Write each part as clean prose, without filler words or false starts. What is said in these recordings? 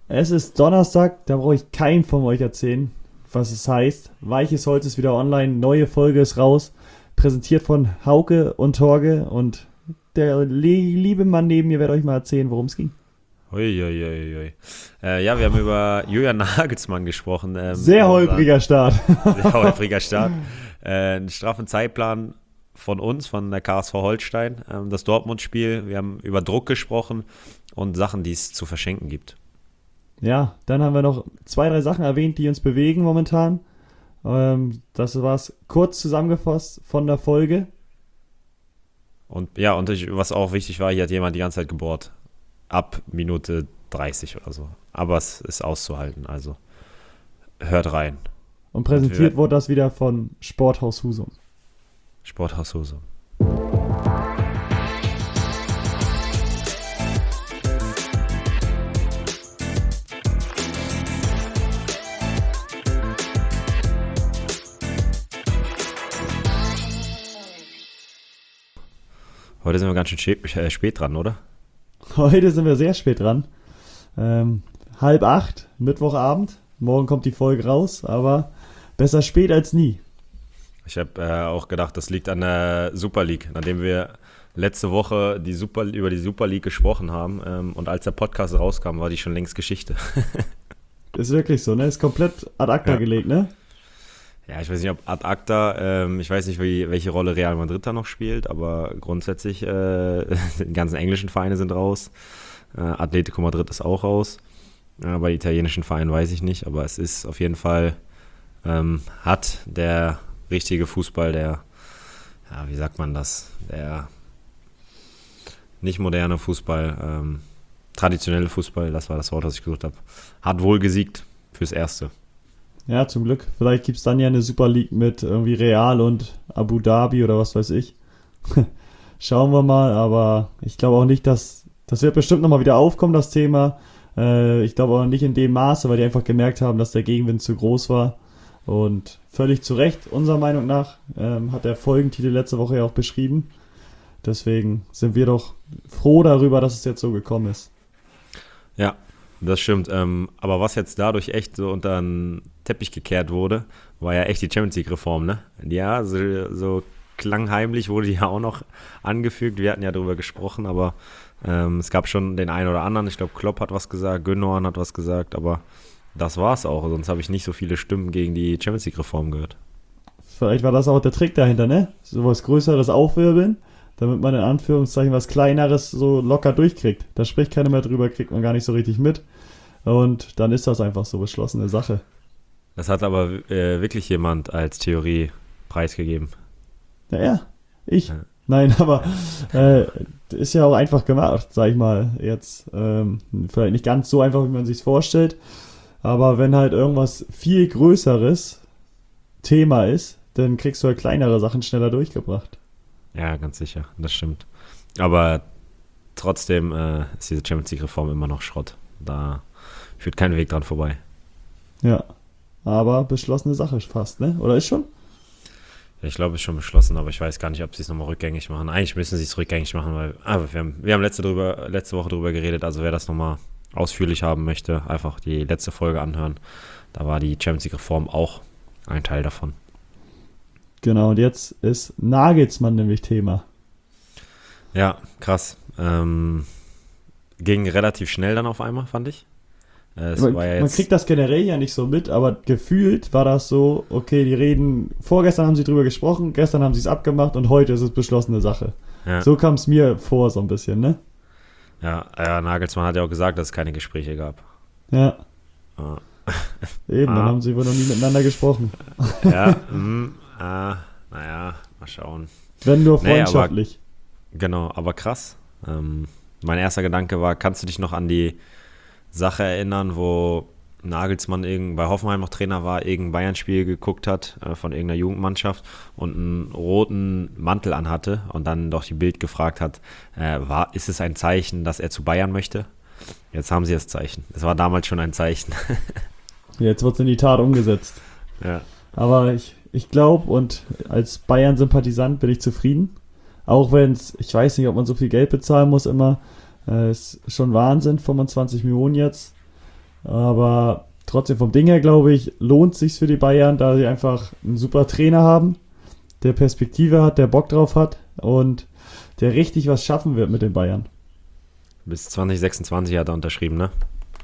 Es ist Donnerstag, da brauche ich keinem von euch erzählen, was es heißt. Weiches Holz ist wieder online, neue Folge ist raus, präsentiert von Hauke und Torge und der liebe Mann neben mir wird euch mal erzählen, worum es ging. Uiuiuiui. Ja, wir haben über Julian Nagelsmann gesprochen. Sehr holpriger Start. Sehr holpriger Start. Einen straffen Zeitplan von uns, von der KSV Holstein, das Dortmund-Spiel. Wir haben über Druck gesprochen und Sachen, die es zu verschenken gibt. Ja, dann haben wir noch 2, 3 Sachen erwähnt, die uns bewegen momentan. Das war's kurz zusammengefasst von der Folge. Und ja, was auch wichtig war, hier hat jemand die ganze Zeit gebohrt. Ab Minute 30 oder so. Aber es ist auszuhalten, also hört rein. Und präsentiert wurde das wieder von Sporthaus Husum. Sporthaus Husum. Heute sind wir ganz schön spät dran, oder? Heute sind wir sehr spät dran. 7:30, Mittwochabend. Morgen kommt die Folge raus, aber besser spät als nie. Ich habe auch gedacht, das liegt an der Super League, nachdem wir letzte Woche über die Super League gesprochen haben und als der Podcast rauskam, war die schon längst Geschichte. Ist wirklich so, ne? Ist komplett ad acta gelegt, ne? Ja, ich weiß nicht, ob ad acta, ich weiß nicht, welche Rolle Real Madrid da noch spielt, aber grundsätzlich, die ganzen englischen Vereine sind raus. Atletico Madrid ist auch raus. Bei italienischen Vereinen weiß ich nicht, aber es ist auf jeden Fall, hat der richtige Fußball, der, ja, wie sagt man das, der nicht moderne Fußball, traditionelle Fußball, das war das Wort, was ich gesucht habe, hat wohl gesiegt fürs Erste. Ja, zum Glück. Vielleicht gibt es dann ja eine Super League mit irgendwie Real und Abu Dhabi oder was weiß ich. Schauen wir mal, aber ich glaube auch nicht, das wird bestimmt nochmal wieder aufkommen, das Thema. Ich glaube auch nicht in dem Maße, weil die einfach gemerkt haben, dass der Gegenwind zu groß war. Und völlig zu Recht, unserer Meinung nach, hat der Folgentitel letzte Woche ja auch beschrieben. Deswegen sind wir doch froh darüber, dass es jetzt so gekommen ist. Ja, das stimmt. Aber was jetzt dadurch echt so unter den Teppich gekehrt wurde, war ja echt die Champions League-Reform, ne? Ja, so klangheimlich wurde die ja auch noch angefügt. Wir hatten ja darüber gesprochen, aber es gab schon den einen oder anderen. Ich glaube, Klopp hat was gesagt, Gündogan hat was gesagt, aber das war's auch. Sonst habe ich nicht so viele Stimmen gegen die Champions League-Reform gehört. Vielleicht war das auch der Trick dahinter, ne? So was Größeres aufwirbeln, damit man in Anführungszeichen was Kleineres so locker durchkriegt. Da spricht keiner mehr drüber, kriegt man gar nicht so richtig mit. Und dann ist das einfach so beschlossene Sache. Das hat aber wirklich jemand als Theorie preisgegeben. Ja, ich. Ja. Nein, aber ist ja auch einfach gemacht, sag ich mal. Jetzt vielleicht nicht ganz so einfach, wie man sich vorstellt. Aber wenn halt irgendwas viel Größeres Thema ist, dann kriegst du halt kleinere Sachen schneller durchgebracht. Ja, ganz sicher, das stimmt. Aber trotzdem ist diese Champions League-Reform immer noch Schrott. Da führt kein Weg dran vorbei. Ja, aber beschlossene Sache fast, ne? Oder ist schon? Ja, ich glaube, es ist schon beschlossen, aber ich weiß gar nicht, ob sie es nochmal rückgängig machen. Eigentlich müssen sie es rückgängig machen, weil wir haben letzte Woche drüber geredet, also wer das nochmal ausführlich haben möchte, einfach die letzte Folge anhören. Da war die Champions League-Reform auch ein Teil davon. Genau, und jetzt ist Nagelsmann nämlich Thema. Ja, krass. Ging relativ schnell dann auf einmal, fand ich. Man kriegt das generell ja nicht so mit, aber gefühlt war das so, okay, die reden, vorgestern haben sie drüber gesprochen, gestern haben sie es abgemacht und heute ist es beschlossene Sache. Ja. So kam es mir vor, so ein bisschen, ne? Ja, Nagelsmann hat ja auch gesagt, dass es keine Gespräche gab. Ja. Ah. Eben, dann haben sie wohl noch nie miteinander gesprochen. Ja, naja, mal schauen. Wenn nur freundschaftlich. Genau, aber krass. Mein erster Gedanke war, kannst du dich noch an die Sache erinnern, wo Nagelsmann bei Hoffenheim noch Trainer war, irgendein Bayern-Spiel geguckt hat von irgendeiner Jugendmannschaft und einen roten Mantel anhatte und dann doch die Bild gefragt hat, ist es ein Zeichen, dass er zu Bayern möchte? Jetzt haben sie das Zeichen. Es war damals schon ein Zeichen. Jetzt wird es in die Tat umgesetzt. Ja. Aber ich glaube, und als Bayern-Sympathisant bin ich zufrieden. Auch wenn ich weiß nicht, ob man so viel Geld bezahlen muss immer. Ist schon Wahnsinn, 25 Millionen jetzt. Aber trotzdem vom Ding her, glaube ich, lohnt sich's für die Bayern, da sie einfach einen super Trainer haben, der Perspektive hat, der Bock drauf hat und der richtig was schaffen wird mit den Bayern. Bis 2026 hat er unterschrieben, ne?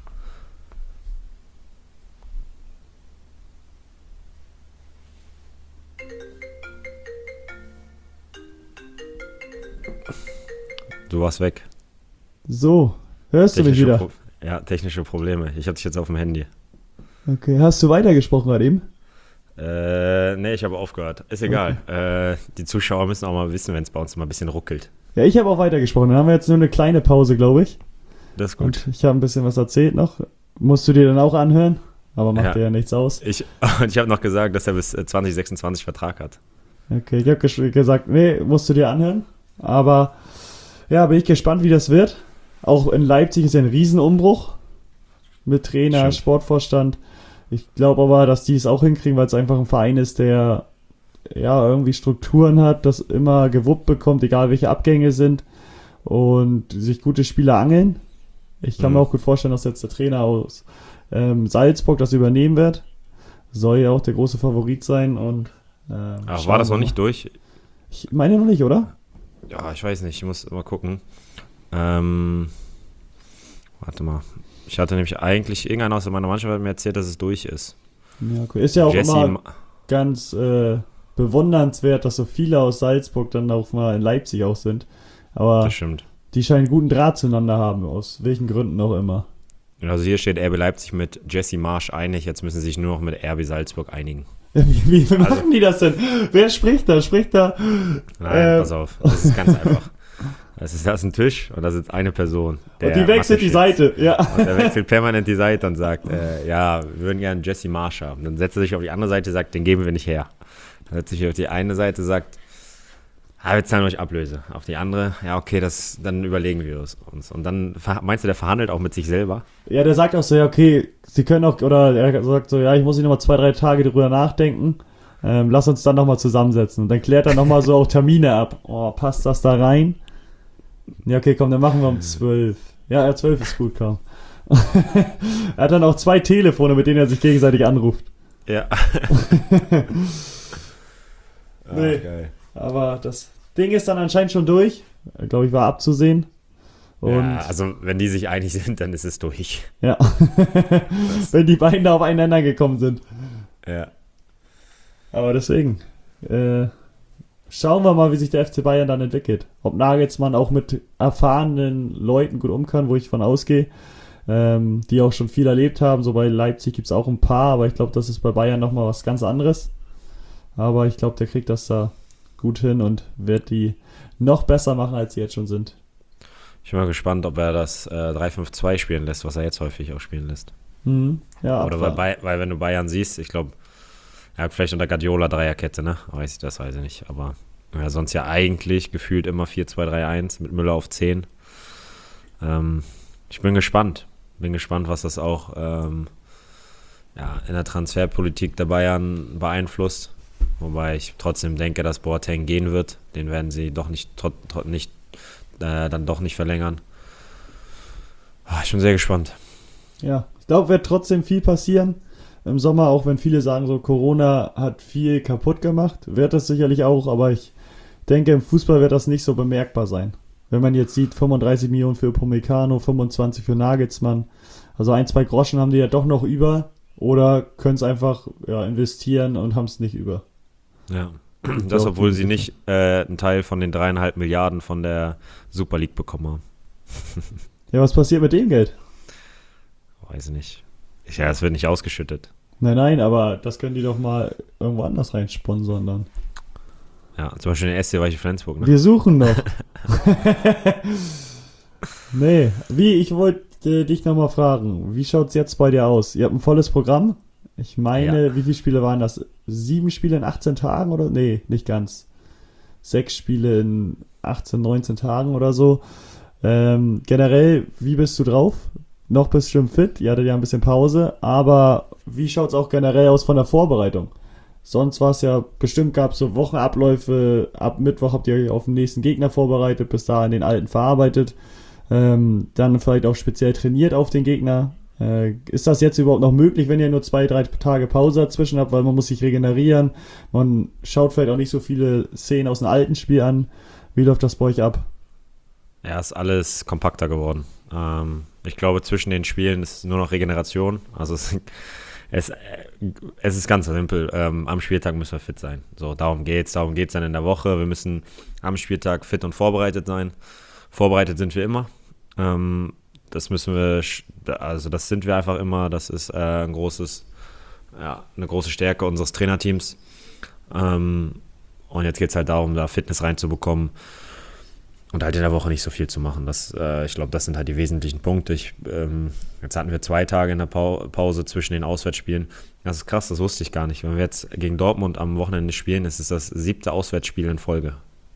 Du warst weg. So, hörst du mich wieder? Ja, technische Probleme. Ich hatte dich jetzt auf dem Handy. Okay, hast du weitergesprochen gerade eben? Nee, ich habe aufgehört. Ist egal. Die Zuschauer müssen auch mal wissen, wenn es bei uns mal ein bisschen ruckelt. Ja, ich habe auch weitergesprochen. Dann haben wir jetzt nur eine kleine Pause, glaube ich. Das ist gut. Und ich habe ein bisschen was erzählt noch. Musst du dir dann auch anhören? Aber macht dir ja nichts aus. Ich habe noch gesagt, dass er bis 2026 Vertrag hat. Okay, ich habe gesagt, nee, musst du dir anhören. Aber ja, bin ich gespannt, wie das wird. Auch in Leipzig ist ja ein Riesenumbruch. Mit Trainer, Stimmt. Sportvorstand. Ich glaube aber, dass die es auch hinkriegen, weil es einfach ein Verein ist, der ja irgendwie Strukturen hat, das immer gewuppt bekommt, egal welche Abgänge sind. Und sich gute Spieler angeln. Ich kann mir auch gut vorstellen, dass jetzt der Trainer aus Salzburg das übernehmen wird. Soll ja auch der große Favorit sein. Und Ach, war das noch nicht durch? Ich meine noch nicht, oder? Ja, ich weiß nicht. Ich muss mal gucken. Warte mal. Ich hatte nämlich eigentlich, irgendeiner aus meiner Mannschaft hat mir erzählt, dass es durch ist. Ja, okay. Ist ja auch immer ganz bewundernswert, dass so viele aus Salzburg dann auch mal in Leipzig auch sind. Aber das stimmt. die scheinen guten Draht zueinander haben, aus welchen Gründen auch immer. Also hier steht RB Leipzig mit Jesse Marsch einig, jetzt müssen sie sich nur noch mit RB Salzburg einigen. Wie machen die das denn? Wer spricht da? Nein, pass auf, das ist ganz einfach. Das ist ein Tisch und da sitzt eine Person. Und die wechselt die Seite, ja. Und der wechselt permanent die Seite und sagt, ja, wir würden gerne Jesse Marsch haben. Dann setzt er sich auf die andere Seite und sagt, den geben wir nicht her. Dann setzt er sich auf die eine Seite und sagt, wir zahlen euch Ablöse. Auf die andere, ja okay, dann überlegen wir es uns. Und dann, meinst du, der verhandelt auch mit sich selber? Ja, der sagt auch so, ja okay, sie können auch, oder er sagt so, ja, ich muss nicht nochmal 2-3 Tage drüber nachdenken. Lass uns dann nochmal zusammensetzen. Und dann klärt er nochmal so auch Termine ab. Oh, passt das da rein? Ja, okay, komm, dann machen wir um 12. Ja, 12 ist gut, komm. Er hat dann auch 2 Telefone, mit denen er sich gegenseitig anruft. Ja. Nee, geil. aber das Ding ist dann anscheinend schon durch. Glaube ich, war abzusehen. Und ja, also wenn die sich einig sind, dann ist es durch. ja. Wenn die beiden da aufeinander gekommen sind. Ja. Aber deswegen, schauen wir mal, wie sich der FC Bayern dann entwickelt. Ob Nagelsmann auch mit erfahrenen Leuten gut um kann, wo ich von ausgehe, die auch schon viel erlebt haben. So bei Leipzig gibt es auch ein paar, aber ich glaube, das ist bei Bayern nochmal was ganz anderes. Aber ich glaube, der kriegt das da gut hin und wird die noch besser machen, als sie jetzt schon sind. Ich bin mal gespannt, ob er das 3-5-2 spielen lässt, was er jetzt häufig auch spielen lässt. Ja, oder weil wenn du Bayern siehst, ich glaube, er hat vielleicht unter Guardiola Dreierkette, ne? Das weiß ich nicht. Aber sonst ja eigentlich gefühlt immer 4-2-3-1 mit Müller auf 10. Ich bin gespannt. Was das auch in der Transferpolitik der Bayern beeinflusst. Wobei ich trotzdem denke, dass Boateng gehen wird. Den werden sie doch dann doch nicht verlängern. Ich bin sehr gespannt. Ja, ich glaube, wird trotzdem viel passieren im Sommer, auch wenn viele sagen, so Corona hat viel kaputt gemacht. Wird das sicherlich auch, aber ich denke, im Fußball wird das nicht so bemerkbar sein. Wenn man jetzt sieht, 35 Millionen für Upamecano, 25 für Nagelsmann. Also 1-2 Groschen haben die ja doch noch über oder können es einfach investieren und haben es nicht über. Ja, das, obwohl sie nicht einen Teil von den 3,5 Milliarden von der Super League bekommen haben. Ja, was passiert mit dem Geld? Weiß ich nicht. Ja, es wird nicht ausgeschüttet. Nein, aber das können die doch mal irgendwo anders rein sponsern dann. Ja, zum Beispiel den SC Weiche Flensburg, ne? Wir suchen noch. Nee, ich wollte dich nochmal fragen, wie schaut es jetzt bei dir aus? Ihr habt ein volles Programm? Ich meine, Wie viele Spiele waren das? 7 Spiele in 18 Tagen oder? Nee, nicht ganz. 6 Spiele in 18, 19 Tagen oder so. Generell, wie bist du drauf? Noch bist du schon fit? Ihr hattet ja ein bisschen Pause. Aber wie schaut es auch generell aus von der Vorbereitung? Sonst war es ja, bestimmt gab es so Wochenabläufe. Ab Mittwoch habt ihr euch auf den nächsten Gegner vorbereitet, bis dahin den alten verarbeitet. Dann vielleicht auch speziell trainiert auf den Gegner. Ist das jetzt überhaupt noch möglich, wenn ihr nur 2-3 Tage Pause dazwischen habt, weil man muss sich regenerieren, man schaut vielleicht auch nicht so viele Szenen aus dem alten Spiel an. Wie läuft das bei euch ab? Ja, ist alles kompakter geworden. Ich glaube, zwischen den Spielen ist nur noch Regeneration. Also es ist ganz simpel. Am Spieltag müssen wir fit sein. So, darum geht's dann in der Woche. Wir müssen am Spieltag fit und vorbereitet sein. Vorbereitet sind wir immer. Das sind wir einfach immer. Das ist eine große Stärke unseres Trainerteams. Und jetzt geht es halt darum, da Fitness reinzubekommen und halt in der Woche nicht so viel zu machen. Ich glaube, das sind halt die wesentlichen Punkte. Jetzt hatten wir 2 Tage in der Pause zwischen den Auswärtsspielen. Das ist krass, das wusste ich gar nicht. Wenn wir jetzt gegen Dortmund am Wochenende spielen, ist es das 7. Auswärtsspiel in Folge.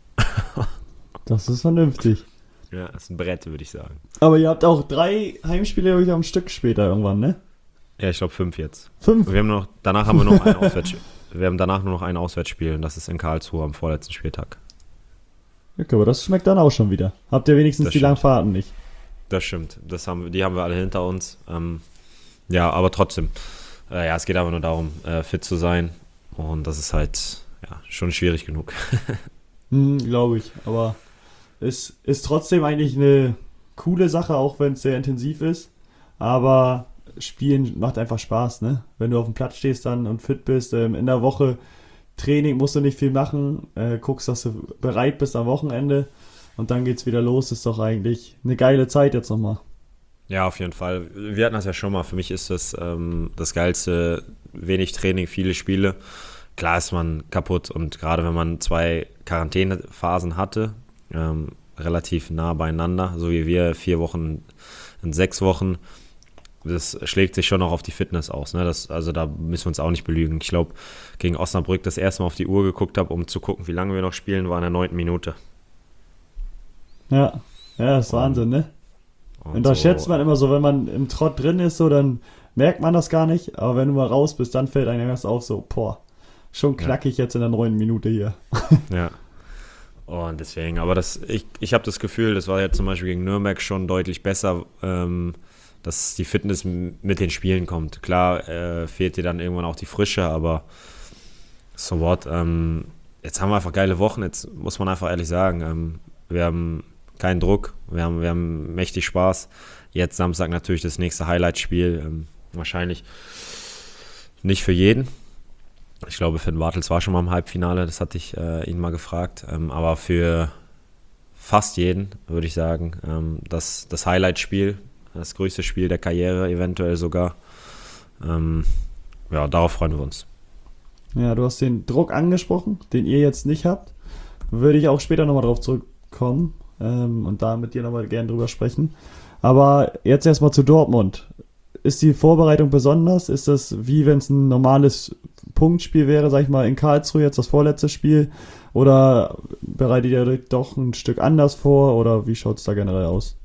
Das ist vernünftig. Ja, das ist ein Brett, würde ich sagen. Aber ihr habt auch 3 Heimspiele am Stück später irgendwann, ne? Ja, ich glaube 5 jetzt. 5? Danach haben wir noch ein Auswärtsspiel. Wir haben danach nur noch ein Auswärtsspiel und das ist in Karlsruhe am vorletzten Spieltag. Okay, aber das schmeckt dann auch schon wieder. Habt ihr wenigstens die langen Fahrten nicht? Das stimmt. Die haben wir alle hinter uns. Ja, aber trotzdem. Es geht einfach nur darum, fit zu sein. Und das ist halt schon schwierig genug. Glaube ich. Aber es ist trotzdem eigentlich eine coole Sache, auch wenn es sehr intensiv ist. Aber Spielen macht einfach Spaß, ne? Wenn du auf dem Platz stehst dann und fit bist, in der Woche Training musst du nicht viel machen, guckst, dass du bereit bist am Wochenende und dann geht's wieder los. Ist doch eigentlich eine geile Zeit jetzt nochmal. Ja, auf jeden Fall. Wir hatten das ja schon mal. Für mich ist das das Geilste, wenig Training, viele Spiele. Klar ist man kaputt und gerade wenn man 2 Quarantänephasen hatte, relativ nah beieinander, so wie wir, 4 Wochen und 6 Wochen, das schlägt sich schon noch auf die Fitness aus. Ne? Also da müssen wir uns auch nicht belügen. Ich glaube, gegen Osnabrück das erste Mal auf die Uhr geguckt habe, um zu gucken, wie lange wir noch spielen, war in der 9. Minute. Ja, das ist Wahnsinn, ne? Und da schätzt man immer so, wenn man im Trott drin ist, so, dann merkt man das gar nicht. Aber wenn du mal raus bist, dann fällt einem erst auf, so, schon knackig jetzt in der 9. Minute hier. Ja. Und deswegen, aber ich habe das Gefühl, das war ja zum Beispiel gegen Nürnberg schon deutlich besser, dass die Fitness mit den Spielen kommt. Klar, fehlt dir dann irgendwann auch die Frische, aber so what. Jetzt haben wir einfach geile Wochen, jetzt muss man einfach ehrlich sagen, wir haben keinen Druck, wir haben mächtig Spaß. Jetzt Samstag natürlich das nächste Highlight-Spiel, wahrscheinlich nicht für jeden. Ich glaube, Finn Bartels war schon mal im Halbfinale, das hatte ich ihn mal gefragt, aber für fast jeden, würde ich sagen, das Highlight-Spiel, das größte Spiel der Karriere eventuell sogar. Darauf freuen wir uns. Ja, du hast den Druck angesprochen, den ihr jetzt nicht habt. Würde ich auch später nochmal drauf zurückkommen und da mit dir nochmal gerne drüber sprechen. Aber jetzt erstmal zu Dortmund. Ist die Vorbereitung besonders? Ist das wie wenn es ein normales Punktspiel wäre, sag ich mal, in Karlsruhe jetzt das vorletzte Spiel? Oder bereitet ihr euch doch ein Stück anders vor? Oder wie schaut es da generell aus?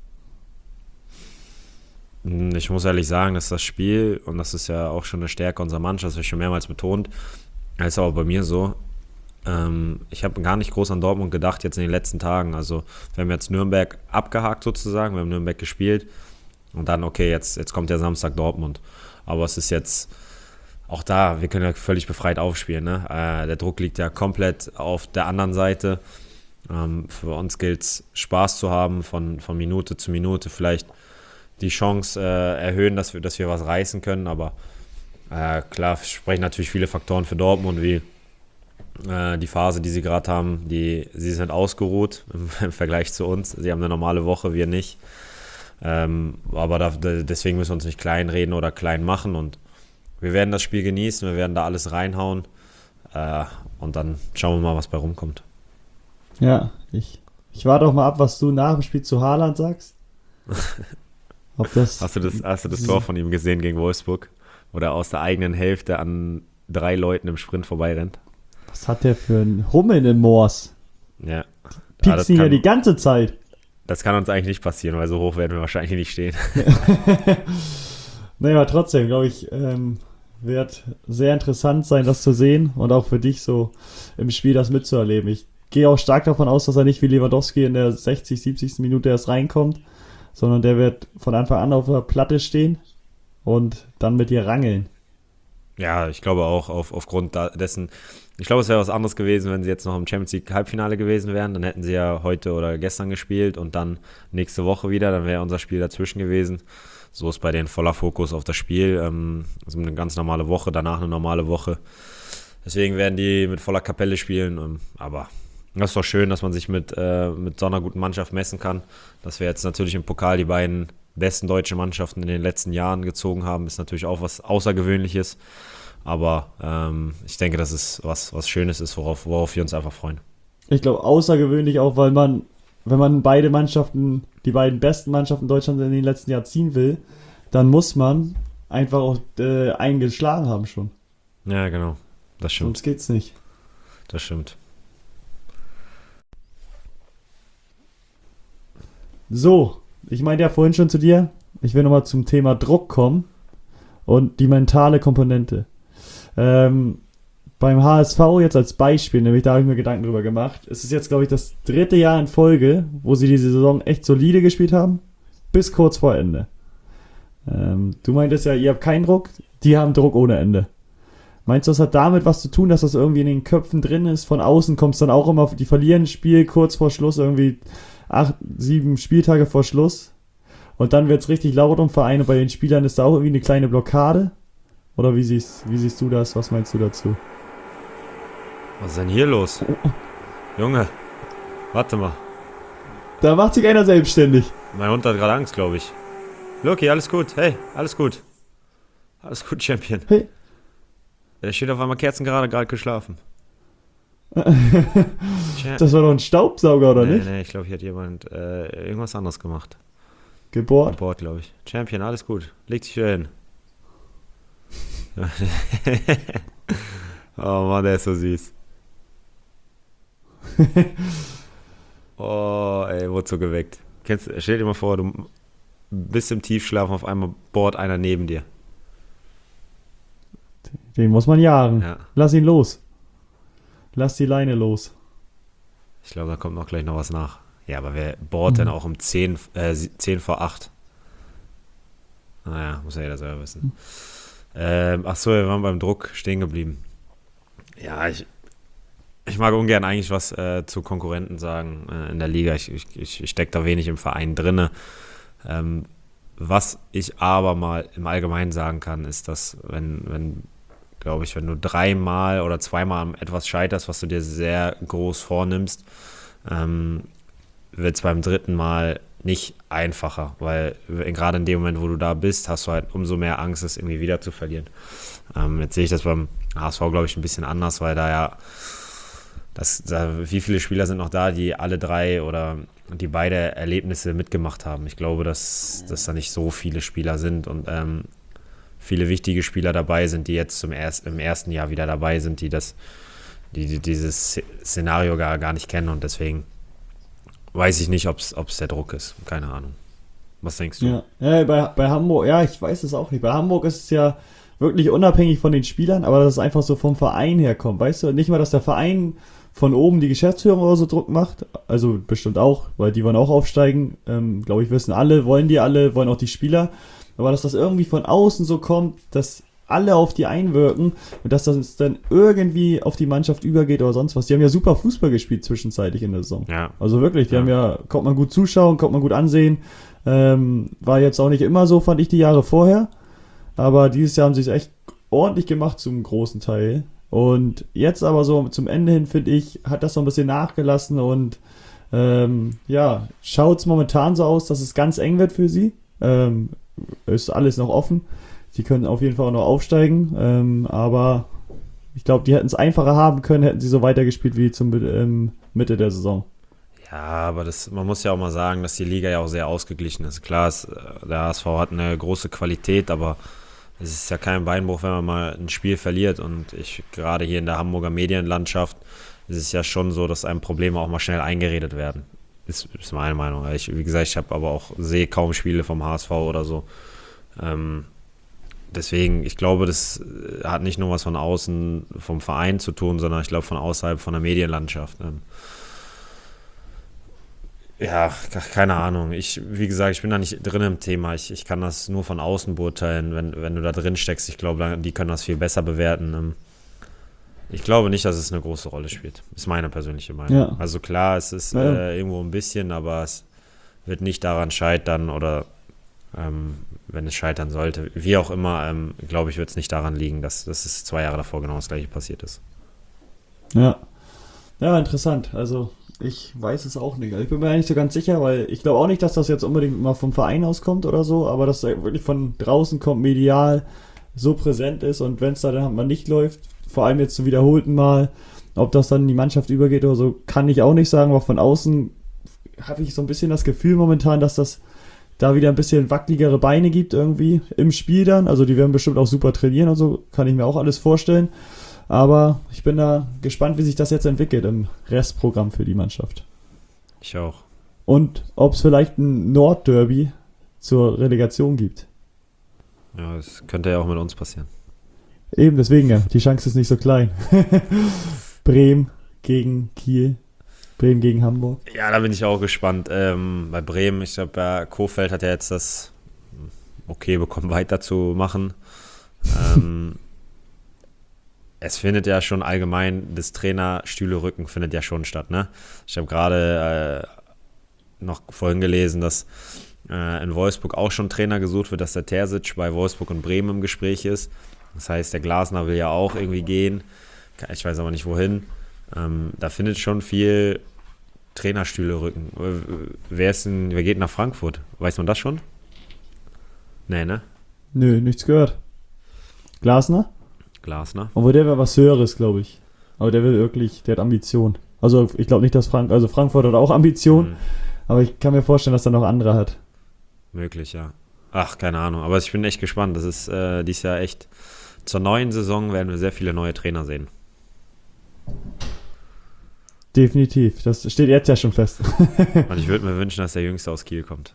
Ich muss ehrlich sagen, dass das Spiel, und das ist ja auch schon eine Stärke unserer Mannschaft, das habe ich schon mehrmals betont, ist aber bei mir so, ich habe gar nicht groß an Dortmund gedacht jetzt in den letzten Tagen. Also wir haben jetzt Nürnberg abgehakt sozusagen, wir haben Nürnberg gespielt und dann, okay, jetzt kommt der Samstag Dortmund. Aber es ist jetzt auch da, wir können ja völlig befreit aufspielen. Ne? Der Druck liegt ja komplett auf der anderen Seite. Für uns gilt es, Spaß zu haben, von Minute zu Minute vielleicht die Chance erhöhen, dass wir was reißen können. Aber klar sprechen natürlich viele Faktoren für Dortmund, wie die Phase, die sie gerade haben. Sie sind ausgeruht im Vergleich zu uns. Sie haben eine normale Woche, wir nicht. Aber deswegen müssen wir uns nicht kleinreden oder klein machen. Und wir werden das Spiel genießen, wir werden da alles reinhauen. Und dann schauen wir mal, was bei rumkommt. Ja, ich warte auch mal ab, was du nach dem Spiel zu Haaland sagst. Hast du das Tor von ihm gesehen gegen Wolfsburg? Wo er aus der eigenen Hälfte an 3 Leuten im Sprint vorbeirennt? Was hat der für einen Hummeln im Moors? Ja. Piepsen ja die ganze Zeit. Das kann uns eigentlich nicht passieren, weil so hoch werden wir wahrscheinlich nicht stehen. Naja, aber trotzdem, glaube ich, wird sehr interessant sein, das zu sehen und auch für dich so im Spiel das mitzuerleben. Ich gehe auch stark davon aus, dass er nicht wie Lewandowski in der 60., 70. Minute erst reinkommt, sondern der wird von Anfang an auf der Platte stehen. und dann mit dir rangeln. Ja, ich glaube auch aufgrund dessen, ich glaube, es wäre was anderes gewesen, wenn sie jetzt noch im Champions League Halbfinale gewesen wären. Dann hätten sie ja heute oder gestern gespielt und dann nächste Woche wieder, dann wäre unser Spiel dazwischen gewesen. So ist bei denen voller Fokus auf das Spiel. Also eine ganz normale Woche, danach eine normale Woche. Deswegen werden die mit voller Kapelle spielen. Aber das ist doch schön, dass man sich mit so einer guten Mannschaft messen kann. Dass wir jetzt natürlich im Pokal die beiden besten deutschen Mannschaften in den letzten Jahren gezogen haben, ist natürlich auch was Außergewöhnliches. Aber ich denke, dass es was Schönes ist, worauf wir uns einfach freuen. Ich glaube, außergewöhnlich auch, weil man, wenn man die beiden besten Mannschaften Deutschlands in den letzten Jahren ziehen will, dann muss man einfach auch eingeschlagen haben schon. Ja, genau. Das stimmt. Sonst geht's nicht. Das stimmt. So, ich meinte ja vorhin schon zu dir, ich will nochmal zum Thema Druck kommen und die mentale Komponente. Beim HSV jetzt als Beispiel, nämlich da habe ich mir Gedanken drüber gemacht. Es ist jetzt, glaube ich, das 3. Jahr in Folge, wo sie diese Saison echt solide gespielt haben, bis kurz vor Ende. Du meintest ja, ihr habt keinen Druck, die haben Druck ohne Ende. Meinst du, das hat damit was zu tun, dass das irgendwie in den Köpfen drin ist? Von außen kommt es dann auch immer, die verlieren ein Spiel kurz vor Schluss, irgendwie 7 Spieltage vor Schluss. Und dann wird es richtig laut im Verein und bei den Spielern ist da auch irgendwie eine kleine Blockade? Oder wie siehst du das? Was meinst du dazu? Was ist denn hier los? Junge, warte mal. Da macht sich einer selbstständig. Mein Hund hat gerade Angst, glaube ich. Loki, alles gut. Hey, alles gut. Alles gut, Champion. Hey. Der steht auf einmal kerzengerade, gerade geschlafen. Das war doch ein Staubsauger, oder nicht? Nee, ich glaube, hier hat jemand irgendwas anderes gemacht. Gebohrt, glaube ich. Champion, alles gut. Leg dich wieder hin. Oh Mann, der ist so süß. Oh, ey, wurde so geweckt. Stell dir mal vor, du bist im Tiefschlaf und auf einmal bohrt einer neben dir. Den muss man jagen. Ja. Lass ihn los. Lass die Leine los. Ich glaube, da kommt noch gleich noch was nach. Ja, aber wer bohrt denn auch um 10 vor 8? Naja, muss ja jeder selber wissen. Achso, wir waren beim Druck stehen geblieben. Ja, ich mag ungern eigentlich was zu Konkurrenten sagen in der Liga. Ich stecke da wenig im Verein drinne. Was ich aber mal im Allgemeinen sagen kann, ist, dass wenn du 3-mal oder 2-mal etwas scheiterst, was du dir sehr groß vornimmst, wird es beim 3. Mal nicht einfacher, weil gerade in dem Moment, wo du da bist, hast du halt umso mehr Angst, es irgendwie wieder zu verlieren. Jetzt sehe ich das beim HSV, glaube ich, ein bisschen anders, weil wie viele Spieler sind noch da, die alle 3 oder die beide Erlebnisse mitgemacht haben. Ich glaube, dass da nicht so viele Spieler sind und viele wichtige Spieler dabei sind, die jetzt im ersten Jahr wieder dabei sind, die dieses Szenario gar nicht kennen und deswegen weiß ich nicht, ob es der Druck ist. Keine Ahnung. Was denkst du? Ja, bei Hamburg, ja, ich weiß es auch nicht. Bei Hamburg ist es ja wirklich unabhängig von den Spielern, aber dass es einfach so vom Verein herkommt, weißt du? Nicht mal, dass der Verein von oben die Geschäftsführung oder so Druck macht, also bestimmt auch, weil die wollen auch aufsteigen, glaube ich, wollen auch die Spieler, aber dass das irgendwie von außen so kommt, dass alle auf die einwirken und dass das dann irgendwie auf die Mannschaft übergeht oder sonst was. Die haben ja super Fußball gespielt zwischenzeitlich in der Saison. Ja. Also wirklich, konnte man gut zuschauen, konnte man gut ansehen. War jetzt auch nicht immer so, fand ich, die Jahre vorher. Aber dieses Jahr haben sie es echt ordentlich gemacht zum großen Teil. Und jetzt aber so zum Ende hin, finde ich, hat das so ein bisschen nachgelassen und schaut es momentan so aus, dass es ganz eng wird für sie. Ist alles noch offen. Die können auf jeden Fall auch noch aufsteigen, aber ich glaube, die hätten es einfacher haben können, hätten sie so weitergespielt wie zum Mitte der Saison. Ja, aber man muss ja auch mal sagen, dass die Liga ja auch sehr ausgeglichen ist. Klar, der HSV hat eine große Qualität, aber es ist ja kein Beinbruch, wenn man mal ein Spiel verliert. Und gerade hier in der Hamburger Medienlandschaft ist es ja schon so, dass einem Probleme auch mal schnell eingeredet werden. Ist meine Meinung. Wie gesagt, ich sehe kaum Spiele vom HSV oder so. Deswegen, ich glaube, das hat nicht nur was von außen vom Verein zu tun, sondern ich glaube von außerhalb von der Medienlandschaft. Ja, keine Ahnung. Wie gesagt, ich bin da nicht drin im Thema. Ich kann das nur von außen beurteilen, wenn du da drin steckst. Ich glaube, die können das viel besser bewerten. Ich glaube nicht, dass es eine große Rolle spielt. Ist meine persönliche Meinung. Ja. Also klar, es ist irgendwo ein bisschen, aber es wird nicht daran scheitern oder wenn es scheitern sollte. Wie auch immer, glaube ich, wird es nicht daran liegen, dass es 2 Jahre davor genau das gleiche passiert ist. Ja. Ja, interessant. Also ich weiß es auch nicht. Also ich bin mir nicht so ganz sicher, weil ich glaube auch nicht, dass das jetzt unbedingt mal vom Verein aus kommt oder so, aber dass es wirklich von draußen kommt, medial so präsent ist und wenn es da dann mal nicht läuft, vor allem jetzt zum wiederholten Mal, ob das dann in die Mannschaft übergeht oder so, kann ich auch nicht sagen, aber von außen habe ich so ein bisschen das Gefühl momentan, dass das da wieder ein bisschen wackeligere Beine gibt irgendwie im Spiel dann. Also die werden bestimmt auch super trainieren und so, kann ich mir auch alles vorstellen. Aber ich bin da gespannt, wie sich das jetzt entwickelt im Restprogramm für die Mannschaft. Ich auch. Und ob es vielleicht ein Nordderby zur Relegation gibt. Ja, das könnte ja auch mit uns passieren. Eben, deswegen ja, die Chance ist nicht so klein. Bremen gegen Kiel, Bremen gegen Hamburg. Ja, da bin ich auch gespannt. Bei Bremen, ich glaube, Kohfeldt hat ja jetzt das okay bekommen, weiterzumachen. Es findet ja schon allgemein, das Trainerstühle-Rücken findet ja schon statt, ne? Ich habe gerade noch vorhin gelesen, dass in Wolfsburg auch schon Trainer gesucht wird, dass der Terzic bei Wolfsburg und Bremen im Gespräch ist. Das heißt, der Glasner will ja auch irgendwie gehen. Ich weiß aber nicht, wohin. Da findet schon viel Trainerstühle-Rücken. Wer geht nach Frankfurt? Weiß man das schon? Nee, ne? Nö, nichts gehört. Glasner? Glasner. Obwohl der wäre was Höheres, glaube ich. Aber der will wirklich, der hat Ambition. Also ich glaube nicht, dass Frankfurt hat auch Ambition, aber ich kann mir vorstellen, dass er noch andere hat. Möglich, ja. Ach, keine Ahnung. Aber ich bin echt gespannt. Das ist dieses Jahr echt. Zur neuen Saison werden wir sehr viele neue Trainer sehen. Definitiv. Das steht jetzt ja schon fest. Und ich würde mir wünschen, dass der Jüngste aus Kiel kommt.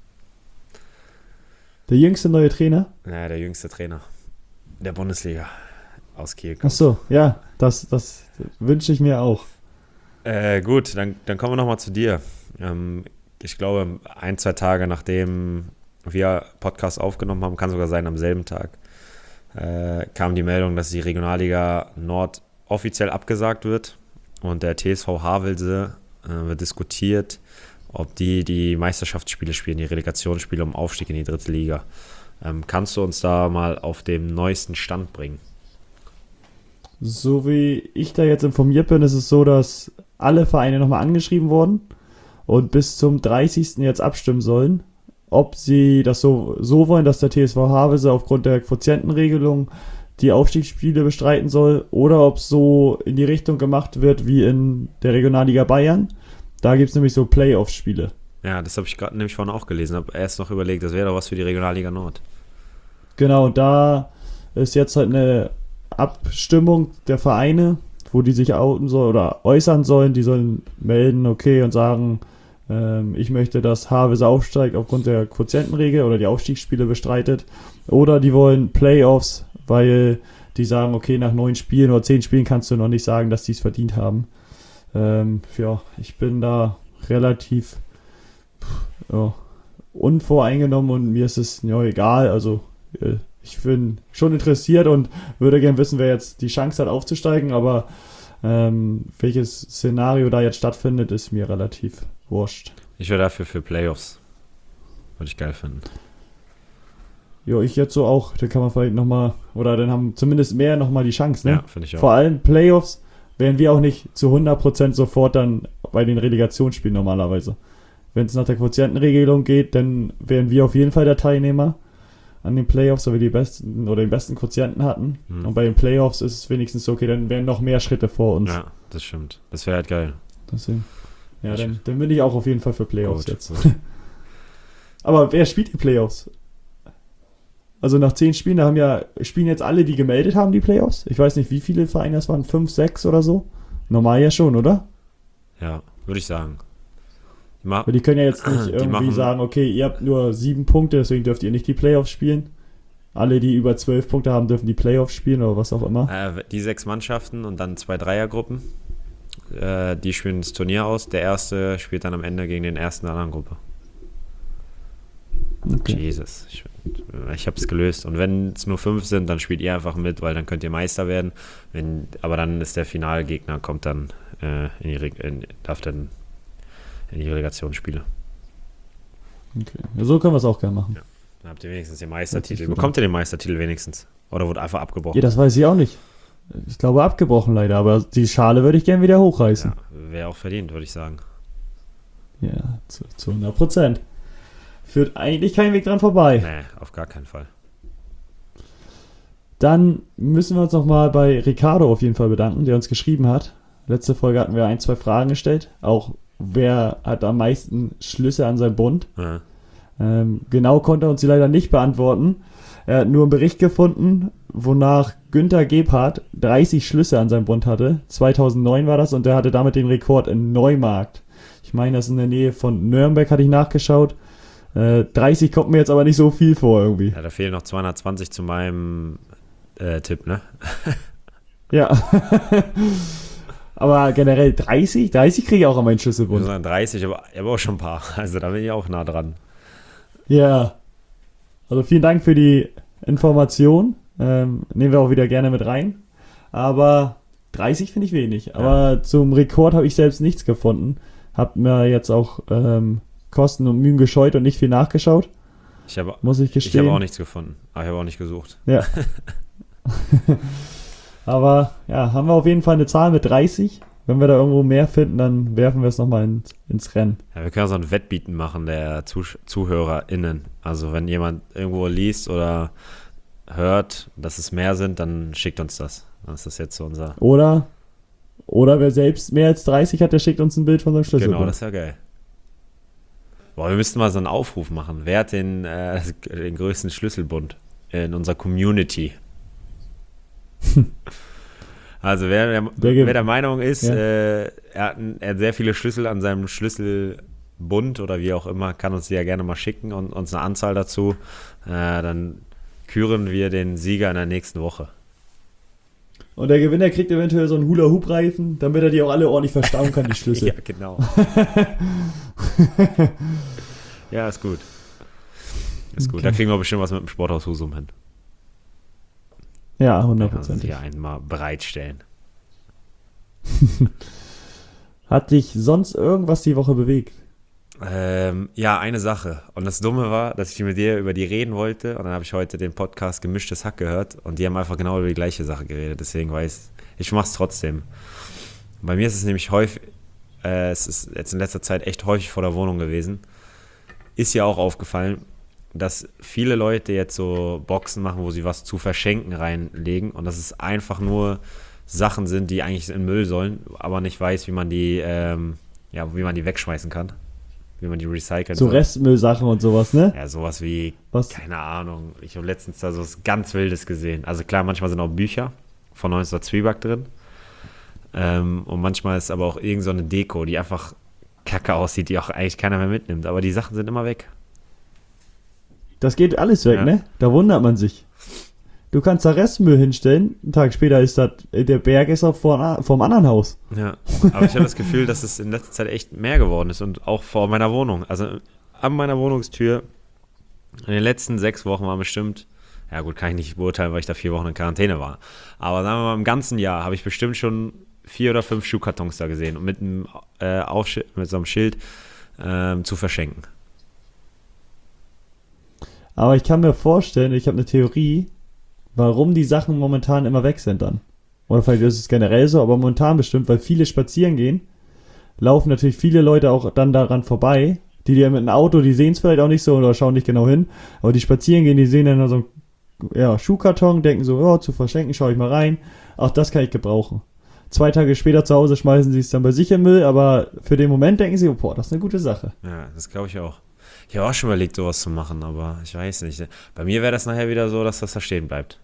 Der jüngste neue Trainer? Ja, der jüngste Trainer der Bundesliga aus Kiel kommt. Ach so, ja, das wünsche ich mir auch. Gut, dann kommen wir nochmal zu dir. Ich glaube, 1-2 Tage nachdem wir Podcast aufgenommen haben, kann sogar sein am selben Tag, kam die Meldung, dass die Regionalliga Nord offiziell abgesagt wird und der TSV Havelse wird diskutiert, ob die Meisterschaftsspiele spielen, die Relegationsspiele um Aufstieg in die 3. Liga. Kannst du uns da mal auf dem neuesten Stand bringen? So wie ich da jetzt informiert bin, ist es so, dass alle Vereine nochmal angeschrieben wurden und bis zum 30. jetzt abstimmen sollen, ob sie das so wollen, dass der TSV Havelse aufgrund der Quotientenregelung die Aufstiegsspiele bestreiten soll oder ob es so in die Richtung gemacht wird wie in der Regionalliga Bayern. Da gibt es nämlich so Playoff-Spiele. Ja, das habe ich gerade nämlich vorhin auch gelesen, habe erst noch überlegt, das wäre doch was für die Regionalliga Nord. Genau, da ist jetzt halt eine Abstimmung der Vereine, wo die sich outen sollen oder äußern sollen. Die sollen melden, okay, und sagen, ich möchte, dass Havelse aufsteigt aufgrund der Quotientenregel oder die Aufstiegsspiele bestreitet. Oder die wollen Playoffs, weil die sagen, okay, nach 9 Spielen oder 10 Spielen kannst du noch nicht sagen, dass die es verdient haben. Ja, ich bin da relativ unvoreingenommen und mir ist es egal. Also ich bin schon interessiert und würde gerne wissen, wer jetzt die Chance hat aufzusteigen, aber welches Szenario da jetzt stattfindet, ist mir relativ wurscht. Ich wäre dafür für Playoffs. Würde ich geil finden. Ja, ich jetzt so auch. Dann kann man vielleicht nochmal, oder dann haben zumindest mehr nochmal die Chance, ne? Ja, finde ich auch. Vor allem Playoffs wären wir auch nicht zu 100% sofort dann bei den Relegationsspielen normalerweise. Wenn es nach der Quotientenregelung geht, dann wären wir auf jeden Fall der Teilnehmer an den Playoffs, weil wir die besten oder den besten Quotienten hatten. Und bei den Playoffs ist es wenigstens so, okay, dann wären noch mehr Schritte vor uns. Ja, das stimmt. Das wäre halt geil. Deswegen. Ja, dann bin ich auch auf jeden Fall für Playoffs Gut. jetzt. Aber wer spielt die Playoffs? Also nach 10 Spielen, spielen jetzt alle, die gemeldet haben, die Playoffs? Ich weiß nicht, wie viele Vereine das waren, 5, 6 oder so? Normal ja schon, oder? Ja, würde ich sagen. Weil die können ja jetzt nicht irgendwie sagen, okay, ihr habt nur 7 Punkte, deswegen dürft ihr nicht die Playoffs spielen. Alle, die über 12 Punkte haben, dürfen die Playoffs spielen oder was auch immer. Die 6 Mannschaften und dann 2 Dreiergruppen die spielen das Turnier aus. Der Erste spielt dann am Ende gegen den Ersten der anderen Gruppe. Okay. Jesus, ich habe es gelöst. Und wenn es nur 5 sind, dann spielt ihr einfach mit, weil dann könnt ihr Meister werden. Aber dann ist der Finalgegner, kommt dann darf dann in die Relegationsspiele. Okay. Ja, so können wir es auch gerne machen. Ja. Dann habt ihr wenigstens den Meistertitel. Bekommt ihr den Meistertitel wenigstens? Oder wurde einfach abgebrochen? Ja, das weiß ich auch nicht. Ich glaube abgebrochen leider, aber die Schale würde ich gerne wieder hochreißen. Ja, wäre auch verdient, würde ich sagen. Ja, zu 100%. Führt eigentlich kein Weg dran vorbei. Nee, auf gar keinen Fall. Dann müssen wir uns nochmal bei Ricardo auf jeden Fall bedanken, der uns geschrieben hat. Letzte Folge hatten wir 2 Fragen gestellt. Auch wer hat am meisten Schlüsse an seinem Bund? Ja. Genau konnte er uns die leider nicht beantworten. Er hat nur einen Bericht gefunden, wonach Günther Gebhardt 30 Schlüsse an seinem Bund hatte. 2009 war das und er hatte damit den Rekord in Neumarkt. Ich meine, das ist in der Nähe von Nürnberg, hatte ich nachgeschaut. 30 kommt mir jetzt aber nicht so viel vor irgendwie. Ja, da fehlen noch 220 zu meinem Tipp, ne? Ja. Aber generell 30? 30 kriege ich auch an meinen Schlüsselbund. 30, aber ich habe auch schon ein paar. Also da bin ich auch nah dran. Ja. Also vielen Dank für die Information. Nehmen wir auch wieder gerne mit rein. Aber 30 finde ich wenig. Aber zum Rekord habe ich selbst nichts gefunden. Hab mir jetzt auch Kosten und Mühen gescheut und nicht viel nachgeschaut. Muss ich gestehen. Ich habe auch nichts gefunden. Aber ich habe auch nicht gesucht. Ja. Aber ja, haben wir auf jeden Fall eine Zahl mit 30. Wenn wir da irgendwo mehr finden, dann werfen wir es nochmal ins Rennen. Ja, wir können so ein Wettbieten machen der ZuhörerInnen. Also wenn jemand irgendwo liest oder hört, dass es mehr sind, dann schickt uns das. Das ist jetzt so unser... Oder wer selbst mehr als 30 hat, der schickt uns ein Bild von seinem Schlüsselbund. Genau, das ist ja geil. Boah, wir müssten mal so einen Aufruf machen. Wer hat den größten Schlüsselbund in unserer Community? Also wer der Meinung ist, ja. Er hat sehr viele Schlüssel an seinem Schlüsselbund oder wie auch immer, kann uns die ja gerne mal schicken und uns eine Anzahl dazu. Dann küren wir den Sieger in der nächsten Woche. Und der Gewinner kriegt eventuell so einen Hula-Hoop-Reifen, damit er die auch alle ordentlich verstauen kann, die Schlüssel. Ja, genau. Ja, ist gut. Ist gut. Da kriegen wir bestimmt was mit dem Sporthaus Husum hin. Ja, Da 100%. können wir einmal bereitstellen. Hat dich sonst irgendwas die Woche bewegt? Ja, eine Sache. Und das Dumme war, dass ich mit dir über die reden wollte und dann habe ich heute den Podcast Gemischtes Hack gehört und die haben einfach genau über die gleiche Sache geredet. Deswegen ich mache es trotzdem. Bei mir ist es nämlich häufig, es ist jetzt in letzter Zeit echt häufig vor der Wohnung gewesen. Ist ja auch aufgefallen, dass viele Leute jetzt so Boxen machen, wo sie was zu verschenken reinlegen und dass es einfach nur Sachen sind, die eigentlich in Müll sollen, aber nicht weiß, wie man die wegschmeißen kann. Wie man die recyceln So soll. Restmüllsachen und sowas, ne? Ja, sowas wie, Was? keine Ahnung, ich habe letztens da so was ganz Wildes gesehen. Also klar, manchmal sind auch Bücher von 19. Zwieback drin. Und manchmal ist aber auch irgend so eine Deko, die einfach kacke aussieht, die auch eigentlich keiner mehr mitnimmt. Aber die Sachen sind immer weg. Das geht alles weg, Ja. ne? Da wundert man sich. Du kannst da Restmüll hinstellen, einen Tag später ist das, der Berg ist auch vorm anderen Haus. Ja, aber ich habe das Gefühl, dass es in letzter Zeit echt mehr geworden ist und auch vor meiner Wohnung. Also an meiner Wohnungstür in den letzten 6 Wochen waren bestimmt, ja gut, kann ich nicht beurteilen, weil ich da 4 Wochen in Quarantäne war. Aber sagen wir mal, im ganzen Jahr habe ich bestimmt schon 4 oder 5 Schuhkartons da gesehen und mit so einem Schild zu verschenken. Aber ich kann mir vorstellen, ich habe eine Theorie, warum die Sachen momentan immer weg sind dann. Oder vielleicht ist es generell so, aber momentan bestimmt, weil viele spazieren gehen, laufen natürlich viele Leute auch dann daran vorbei. Die mit einem Auto, die sehen es vielleicht auch nicht so oder schauen nicht genau hin, aber die spazieren gehen, die sehen dann so einen Schuhkarton, denken so, zu verschenken, schaue ich mal rein. Auch das kann ich gebrauchen. 2 Tage später zu Hause schmeißen sie es dann bei sich im Müll, aber für den Moment denken sie, boah, das ist eine gute Sache. Ja, das glaube ich auch. Ich habe auch schon überlegt, sowas zu machen, aber ich weiß nicht. Bei mir wäre das nachher wieder so, dass das da stehen bleibt.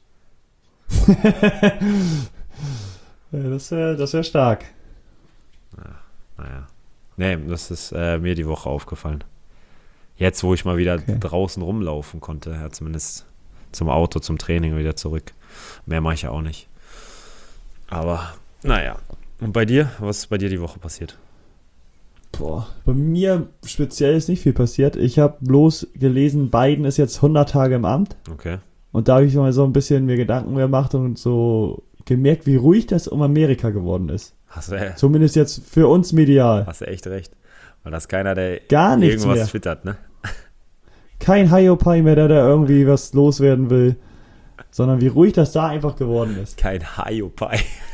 Das wär stark. Naja. Nee, das ist mir die Woche aufgefallen. Jetzt, wo ich mal wieder draußen rumlaufen konnte, ja, zumindest zum Auto, zum Training wieder zurück. Mehr mache ich ja auch nicht. Aber, naja. Und bei dir? Was ist bei dir die Woche passiert? Boah, bei mir speziell ist nicht viel passiert. Ich habe bloß gelesen, Biden ist jetzt 100 Tage im Amt. Okay. Und da habe ich mal so ein bisschen mir Gedanken gemacht und so gemerkt, wie ruhig das um Amerika geworden ist. Zumindest jetzt für uns medial. Hast du echt recht. Weil das ist keiner, der Gar nichts irgendwas mehr. twittert, ne? Kein Hiopai mehr, der da irgendwie was loswerden will. Sondern wie ruhig das da einfach geworden ist. Kein Hiopai.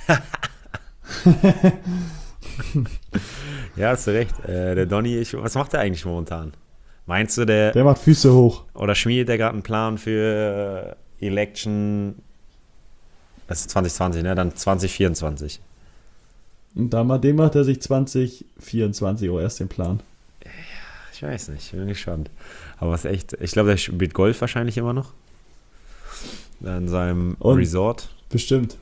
Ja, hast du recht. Der Donny, was macht er eigentlich momentan? Meinst du, Der macht Füße hoch. oder schmiedet der gerade einen Plan für Election, das ist 2020, ne? Dann 2024. Und dem macht er sich 2024 erst den Plan. Ich weiß nicht, ich bin gespannt. Aber es ist echt, ich glaube, der spielt Golf wahrscheinlich immer noch. In seinem Resort. Bestimmt.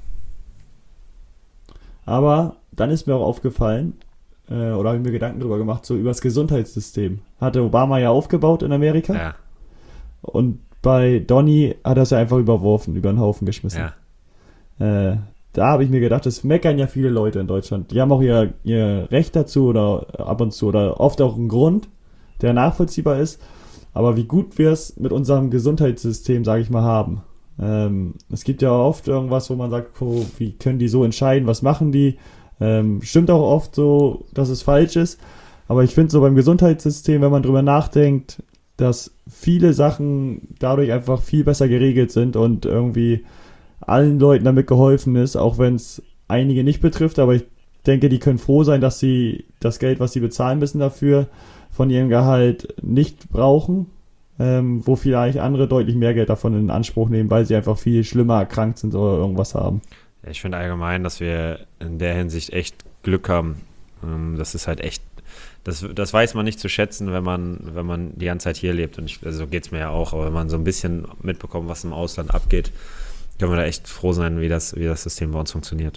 Aber dann ist mir auch aufgefallen, oder habe ich mir Gedanken drüber gemacht, so über das Gesundheitssystem. Hatte Obama ja aufgebaut in Amerika. Ja. Und bei Donny hat er es ja einfach überworfen, über den Haufen geschmissen. Ja. Da habe ich mir gedacht, das meckern ja viele Leute in Deutschland. Die haben auch ihr Recht dazu oder ab und zu oder oft auch einen Grund, der nachvollziehbar ist. Aber wie gut wir es mit unserem Gesundheitssystem, sage ich mal, haben. Es gibt ja oft irgendwas, wo man sagt, oh, wie können die so entscheiden, was machen die? Stimmt auch oft so, dass es falsch ist. Aber ich finde so beim Gesundheitssystem, wenn man drüber nachdenkt, dass viele Sachen dadurch einfach viel besser geregelt sind und irgendwie allen Leuten damit geholfen ist, auch wenn es einige nicht betrifft. Aber ich denke, die können froh sein, dass sie das Geld, was sie bezahlen müssen dafür, von ihrem Gehalt nicht brauchen. Wo vielleicht andere deutlich mehr Geld davon in Anspruch nehmen, weil sie einfach viel schlimmer erkrankt sind oder irgendwas haben. Ich finde allgemein, dass wir in der Hinsicht echt Glück haben. Das ist halt echt, das weiß man nicht zu schätzen, wenn man die ganze Zeit hier lebt. Und also so geht es mir ja auch, aber wenn man so ein bisschen mitbekommt, was im Ausland abgeht, können wir da echt froh sein, wie das System bei uns funktioniert.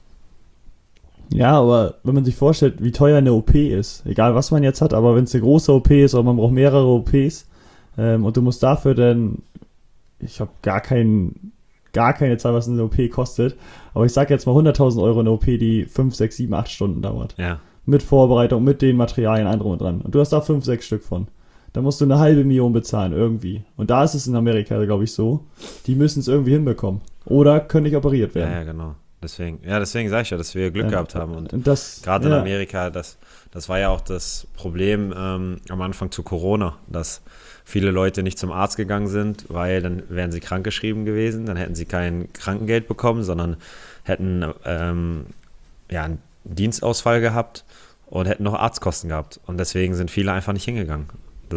Ja, aber wenn man sich vorstellt, wie teuer eine OP ist, egal was man jetzt hat, aber wenn es eine große OP ist oder man braucht mehrere OPs, und du musst dafür dann, ich habe gar keine Zahl, was eine OP kostet, aber ich sag jetzt mal 100.000 Euro eine OP, die 5, 6, 7, 8 Stunden dauert. Ja. Mit Vorbereitung, mit den Materialien, allem drum und dran. Und du hast da 5, 6 Stück von. Da musst du 500.000 bezahlen, irgendwie. Und da ist es in Amerika, glaube ich, so. Die müssen es irgendwie hinbekommen. Oder können nicht operiert werden. Ja, genau. Deswegen sage ich ja, dass wir Glück gehabt haben. Und das, gerade in Amerika, das war ja auch das Problem am Anfang zu Corona, dass viele Leute nicht zum Arzt gegangen sind, weil dann wären sie krankgeschrieben gewesen, dann hätten sie kein Krankengeld bekommen, sondern hätten einen Dienstausfall gehabt und hätten noch Arztkosten gehabt. Und deswegen sind viele einfach nicht hingegangen.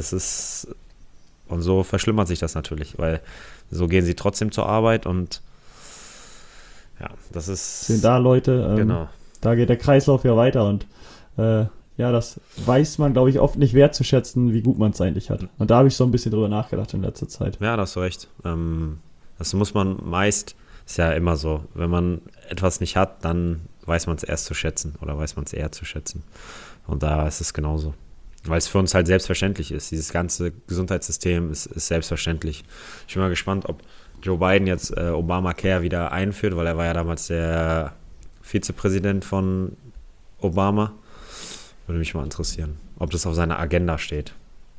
Und so verschlimmert sich das natürlich, weil so gehen sie trotzdem zur Arbeit und ja, das ist... Sind da Leute, genau. Da geht der Kreislauf ja weiter und das weiß man, glaube ich, oft nicht wertzuschätzen, wie gut man es eigentlich hat. Und da habe ich so ein bisschen drüber nachgedacht in letzter Zeit. Ja, da hast du recht. Das muss man meist, ist ja immer so, wenn man etwas nicht hat, dann weiß man es erst zu schätzen oder weiß man es eher zu schätzen. Und da ist es genauso. Weil es für uns halt selbstverständlich ist. Dieses ganze Gesundheitssystem ist selbstverständlich. Ich bin mal gespannt, ob Joe Biden jetzt Obamacare wieder einführt, weil er war ja damals der Vizepräsident von Obama. Würde mich mal interessieren, ob das auf seiner Agenda steht.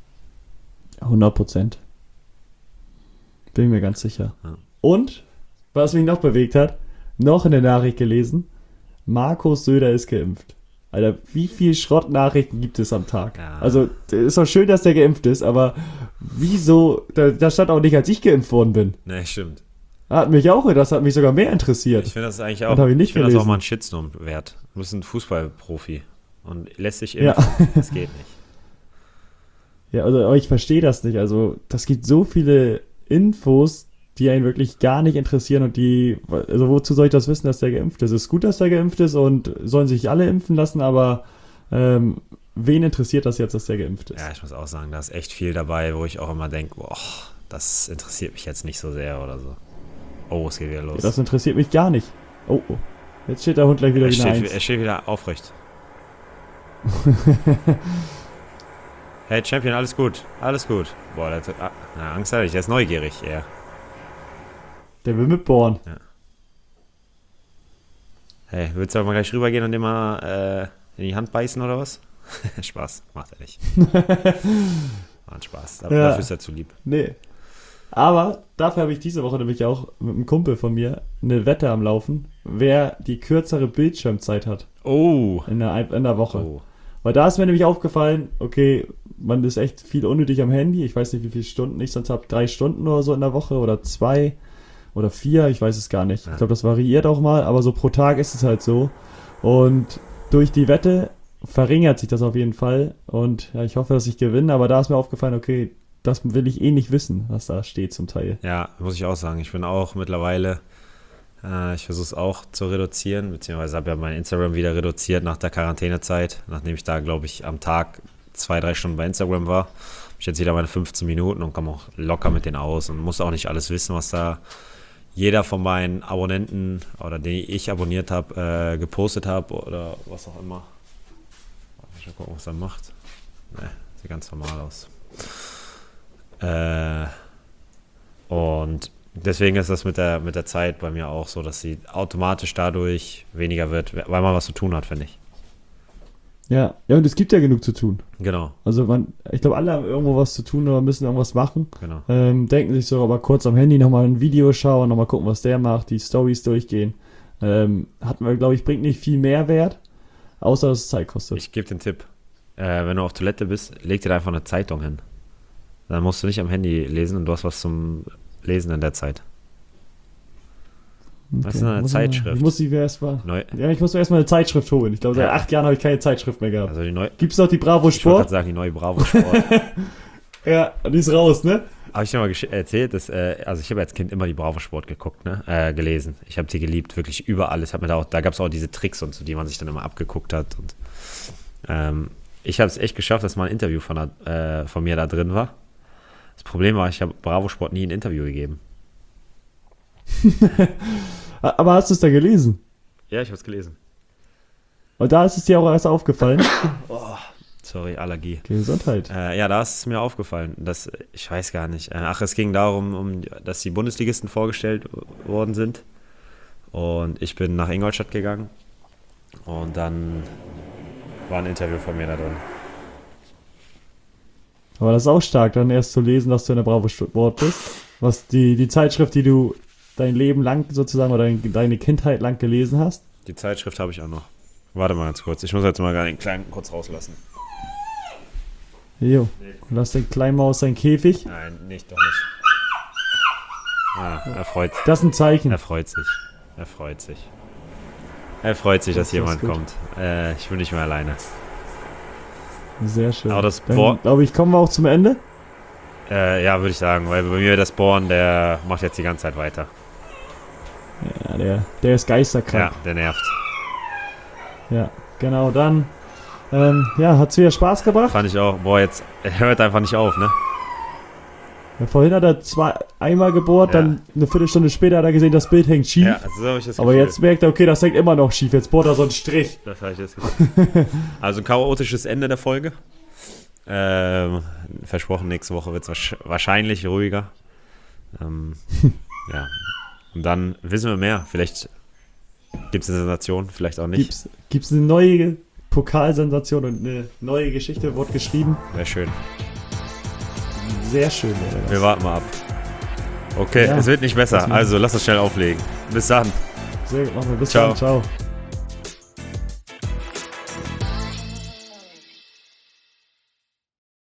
100%. Bin mir ganz sicher. Ja. Und, was mich noch bewegt hat, noch in der Nachricht gelesen, Markus Söder ist geimpft. Alter, wie viel Schrottnachrichten gibt es am Tag? Ja. Also, ist doch schön, dass der geimpft ist, aber wieso, da stand auch nicht, als ich geimpft worden bin. Ne, stimmt. Das hat mich sogar mehr interessiert. Ich finde das eigentlich auch, ich finde das auch mal ein Shitstorm wert. Du bist ein Fußballprofi und lässt sich impfen. Ja. Das geht nicht. Ja, also, aber ich verstehe das nicht. Also, das gibt so viele Infos, die einen wirklich gar nicht interessieren und also wozu soll ich das wissen, dass der geimpft ist? Es ist gut, dass der geimpft ist und sollen sich alle impfen lassen, aber wen interessiert das jetzt, dass der geimpft ist? Ja, ich muss auch sagen, da ist echt viel dabei, wo ich auch immer denke, boah, das interessiert mich jetzt nicht so sehr oder so. Oh, es geht wieder los. Ja, das interessiert mich gar nicht. Oh. Jetzt steht der Hund gleich wieder wie eine Eins. Er steht wieder aufrecht. Hey Champion, alles gut. Alles gut. Boah, Angst hatte ich, der ist neugierig, eher. Der will mitbohren. Ja. Hey, willst du aber mal gleich rübergehen und dir mal in die Hand beißen oder was? Spaß, macht er nicht. War ein Spaß. Dafür ist er zu lieb. Nee. Aber dafür habe ich diese Woche nämlich auch mit einem Kumpel von mir eine Wette am Laufen, wer die kürzere Bildschirmzeit hat. Oh. In der Woche. Oh. Weil da ist mir nämlich aufgefallen, okay, man ist echt viel unnötig am Handy. Ich weiß nicht, wie viele Stunden ich sonst habe. 3 Stunden oder so in der Woche oder 2 oder 4, ich weiß es gar nicht. Ja. Ich glaube, das variiert auch mal, aber so pro Tag ist es halt so. Und durch die Wette verringert sich das auf jeden Fall. Und ja, ich hoffe, dass ich gewinne, aber da ist mir aufgefallen, okay, das will ich eh nicht wissen, was da steht zum Teil. Ja, muss ich auch sagen. Ich bin auch mittlerweile, ich versuche es auch zu reduzieren, beziehungsweise habe ja mein Instagram wieder reduziert nach der Quarantänezeit, nachdem ich da, glaube ich, am Tag 2-3 Stunden bei Instagram war. Habe ich jetzt wieder meine 15 Minuten und komme auch locker mit denen aus und muss auch nicht alles wissen, was da jeder von meinen Abonnenten oder den ich abonniert habe, gepostet habe oder was auch immer. Ich mal gucken, was er macht. Ne, sieht ganz normal aus. Und deswegen ist das mit der Zeit bei mir auch so, dass sie automatisch dadurch weniger wird, weil man was zu tun hat, finde ich. Ja, und es gibt ja genug zu tun. Genau. Also ich glaube, alle haben irgendwo was zu tun oder müssen irgendwas machen. Genau. Denken sich so, aber kurz am Handy nochmal ein Video schauen, nochmal gucken, was der macht, die Storys durchgehen. Hat man, glaube ich, bringt nicht viel Mehrwert, außer dass es Zeit kostet. Ich gebe den Tipp. Wenn du auf Toilette bist, leg dir da einfach eine Zeitung hin. Dann musst du nicht am Handy lesen und du hast was zum Lesen in der Zeit. Okay. Was ist eine Zeitschrift? Ich muss mir erstmal eine Zeitschrift holen. Ich glaube, seit Ja. 8 Jahren habe ich keine Zeitschrift mehr gehabt. Also Gibt es noch die Bravo ich wollte gerade Sport? sagen, die neue Bravo Sport. Ja, die ist raus, ne? Habe ich dir mal erzählt, dass, also ich habe als Kind immer die Bravo Sport geguckt, ne? Gelesen. Ich habe die geliebt, wirklich über alles. Da gab es auch diese Tricks und so, die man sich dann immer abgeguckt hat. Und ich habe es echt geschafft, dass mal ein Interview von mir da drin war. Das Problem war, ich habe Bravo Sport nie ein Interview gegeben. Aber hast du es da gelesen? Ja, ich habe es gelesen. Und da ist es dir auch erst aufgefallen. Sorry, Allergie. Okay, Gesundheit. Ja, da ist es mir aufgefallen, dass, ich weiß gar nicht, es ging darum, dass die Bundesligisten vorgestellt worden sind und ich bin nach Ingolstadt gegangen und dann war ein Interview von mir da drin. Aber das ist auch stark, dann erst zu lesen, dass du in der Bravo Sport bist. Was die Zeitschrift, die du dein Leben lang sozusagen oder deine Kindheit lang gelesen hast. Die Zeitschrift habe ich auch noch. Warte mal ganz kurz, ich muss jetzt mal den Kleinen kurz rauslassen. Jo, lass den kleinen Maus seinen Käfig. Nein, doch nicht. Er freut sich. Das ist ein Zeichen. Er freut sich. Er freut sich. Er freut sich, dass Das ist jemand gut. kommt. Ich bin nicht mehr alleine. Sehr schön. Aber das Dann, glaube ich, kommen wir auch zum Ende. Ja, würde ich sagen, weil bei mir das Born, der macht jetzt die ganze Zeit weiter. Ja, der ist geisterkrank. Ja, der nervt. Ja, genau, dann hat's wieder Spaß gebracht. Fand ich auch. Boah, jetzt er hört einfach nicht auf, ne? Ja, vorhin hat er einmal gebohrt, Ja. dann eine Viertelstunde später hat er gesehen, das Bild hängt schief. Ja, so habe ich das Aber Gefühl. jetzt merkt er, okay, das hängt immer noch schief. Jetzt bohrt er so einen Strich. Das habe ich das Gefühl. Also ein chaotisches Ende der Folge. Versprochen, nächste Woche wird es wahrscheinlich ruhiger. Ja. Und dann wissen wir mehr. Vielleicht gibt es eine Sensation, vielleicht auch nicht. Gibt's eine neue Pokalsensation und eine neue Geschichte wurde geschrieben. Wäre schön. Sehr schön wäre das. Wir warten mal ab. Okay, Ja, es wird nicht das besser. machen wir. Also lass uns schnell auflegen. Bis dann. Sehr gut, machen wir. Bis Ciao. dann. Ciao.